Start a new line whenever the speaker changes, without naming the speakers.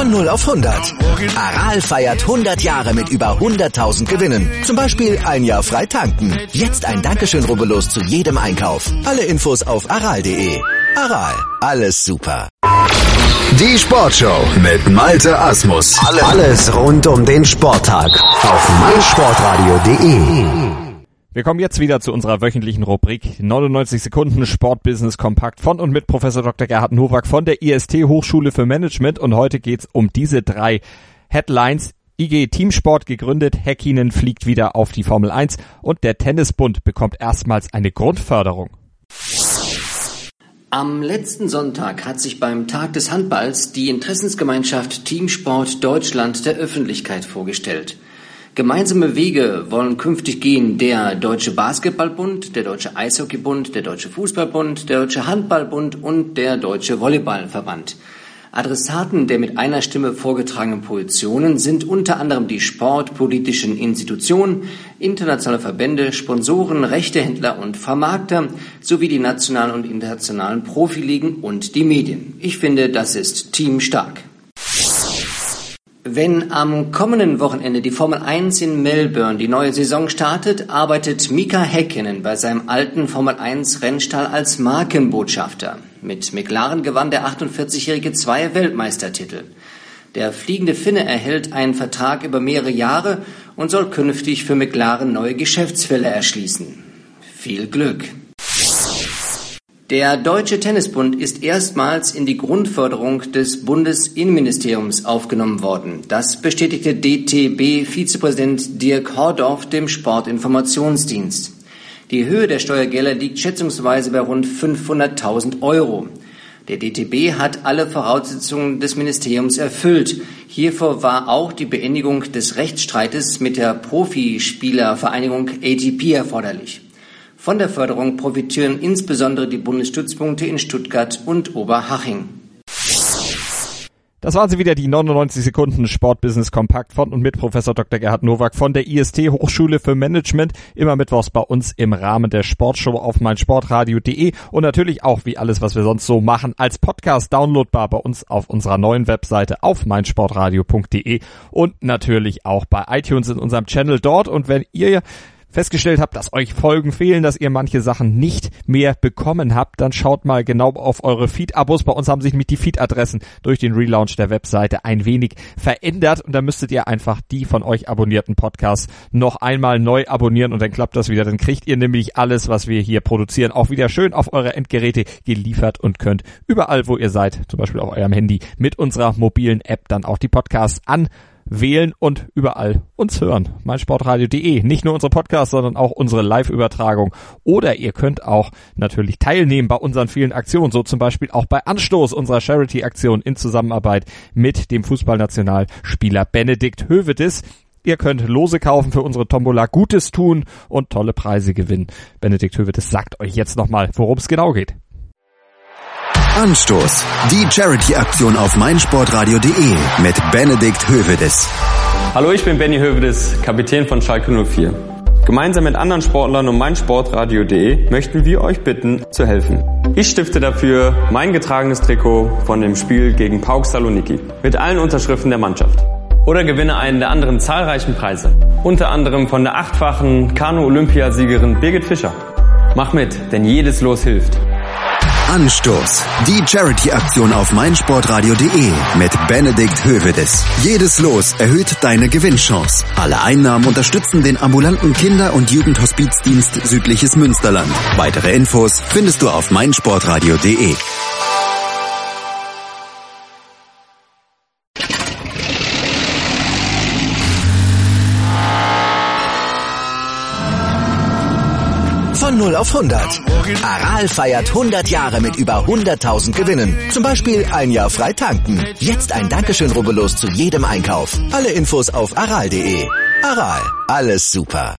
Von 0 auf 100. Aral feiert 100 Jahre mit über 100.000 Gewinnen. Zum Beispiel ein Jahr frei tanken. Jetzt ein Dankeschön, rubbellos zu jedem Einkauf. Alle Infos auf aral.de. Aral, alles super.
Die Sportshow mit Malte Asmus. Alles rund um den Sporttag auf meinsportradio.de.
Wir kommen jetzt wieder zu unserer wöchentlichen Rubrik 99 Sekunden Sportbusiness kompakt von und mit Professor Dr. Gerhard Nowak von der IST Hochschule für Management. Und heute geht's um diese 3 Headlines. IG Teamsport gegründet, Häkkinen fliegt wieder auf die Formel 1 und der Tennisbund bekommt erstmals eine Grundförderung.
Am letzten Sonntag hat sich beim Tag des Handballs die Interessensgemeinschaft Teamsport Deutschland der Öffentlichkeit vorgestellt. Gemeinsame Wege wollen künftig gehen der Deutsche Basketballbund, der Deutsche Eishockeybund, der Deutsche Fußballbund, der Deutsche Handballbund und der Deutsche Volleyballverband. Adressaten der mit einer Stimme vorgetragenen Positionen sind unter anderem die sportpolitischen Institutionen, internationale Verbände, Sponsoren, Rechtehändler und Vermarkter sowie die nationalen und internationalen Profiligen und die Medien. Ich finde, das ist teamstark. Wenn am kommenden Wochenende die Formel 1 in Melbourne die neue Saison startet, arbeitet Mika Häkkinen bei seinem alten Formel 1 Rennstall als Markenbotschafter. Mit McLaren gewann der 48-Jährige 2 Weltmeistertitel. Der fliegende Finne erhält einen Vertrag über mehrere Jahre und soll künftig für McLaren neue Geschäftsfelder erschließen. Viel Glück! Der Deutsche Tennisbund ist erstmals in die Grundförderung des Bundesinnenministeriums aufgenommen worden. Das bestätigte DTB-Vizepräsident Dirk Hordorf dem Sportinformationsdienst. Die Höhe der Steuergelder liegt schätzungsweise bei rund 500.000 €. Der DTB hat alle Voraussetzungen des Ministeriums erfüllt. Hierfür war auch die Beendigung des Rechtsstreites mit der Profispielervereinigung ATP erforderlich. Von der Förderung profitieren insbesondere die Bundesstützpunkte in Stuttgart und Oberhaching.
Das waren sie wieder, die 99 Sekunden Sportbusiness kompakt von und mit Professor Dr. Gerhard Nowak von der IST Hochschule für Management. Immer mittwochs bei uns im Rahmen der Sportshow auf meinsportradio.de und natürlich auch, wie alles, was wir sonst so machen, als Podcast downloadbar bei uns auf unserer neuen Webseite auf meinsportradio.de und natürlich auch bei iTunes in unserem Channel dort. Und wenn ihr festgestellt habt, dass euch Folgen fehlen, dass ihr manche Sachen nicht mehr bekommen habt, dann schaut mal genau auf eure Feed-Abos. Bei uns haben sich nämlich die Feed-Adressen durch den Relaunch der Webseite ein wenig verändert und da müsstet ihr einfach die von euch abonnierten Podcasts noch einmal neu abonnieren und dann klappt das wieder. Dann kriegt ihr nämlich alles, was wir hier produzieren, auch wieder schön auf eure Endgeräte geliefert und könnt überall, wo ihr seid, zum Beispiel auf eurem Handy, mit unserer mobilen App dann auch die Podcasts wählen und überall uns hören. meinsportradio.de. Nicht nur unsere Podcasts, sondern auch unsere Live-Übertragung. Oder ihr könnt auch natürlich teilnehmen bei unseren vielen Aktionen, so zum Beispiel auch bei Anstoß, unserer Charity-Aktion in Zusammenarbeit mit dem Fußballnationalspieler Benedikt Hövedes. Ihr könnt Lose kaufen für unsere Tombola, Gutes tun und tolle Preise gewinnen. Benedikt Hövedes sagt euch jetzt nochmal, worum es genau geht.
Anstoß. Die Charity-Aktion auf meinsportradio.de mit Benedikt Hövedes.
Hallo, ich bin Benny Hövedes, Kapitän von Schalke 04. Gemeinsam mit anderen Sportlern und meinsportradio.de möchten wir euch bitten, zu helfen. Ich stifte dafür mein getragenes Trikot von dem Spiel gegen PAOK Saloniki mit allen Unterschriften der Mannschaft. Oder gewinne einen der anderen zahlreichen Preise. Unter anderem von der 8-fachen Kanu-Olympiasiegerin Birgit Fischer. Mach mit, denn jedes Los hilft.
Anstoß. Die Charity-Aktion auf meinsportradio.de mit Benedikt Hövedes. Jedes Los erhöht deine Gewinnchance. Alle Einnahmen unterstützen den ambulanten Kinder- und Jugendhospizdienst Südliches Münsterland. Weitere Infos findest du auf meinsportradio.de.
Von 0 auf 100. Aral feiert 100 Jahre mit über 100.000 Gewinnen. Zum Beispiel ein Jahr frei tanken. Jetzt ein Dankeschön, rubbellos zu jedem Einkauf. Alle Infos auf aral.de. Aral, alles super.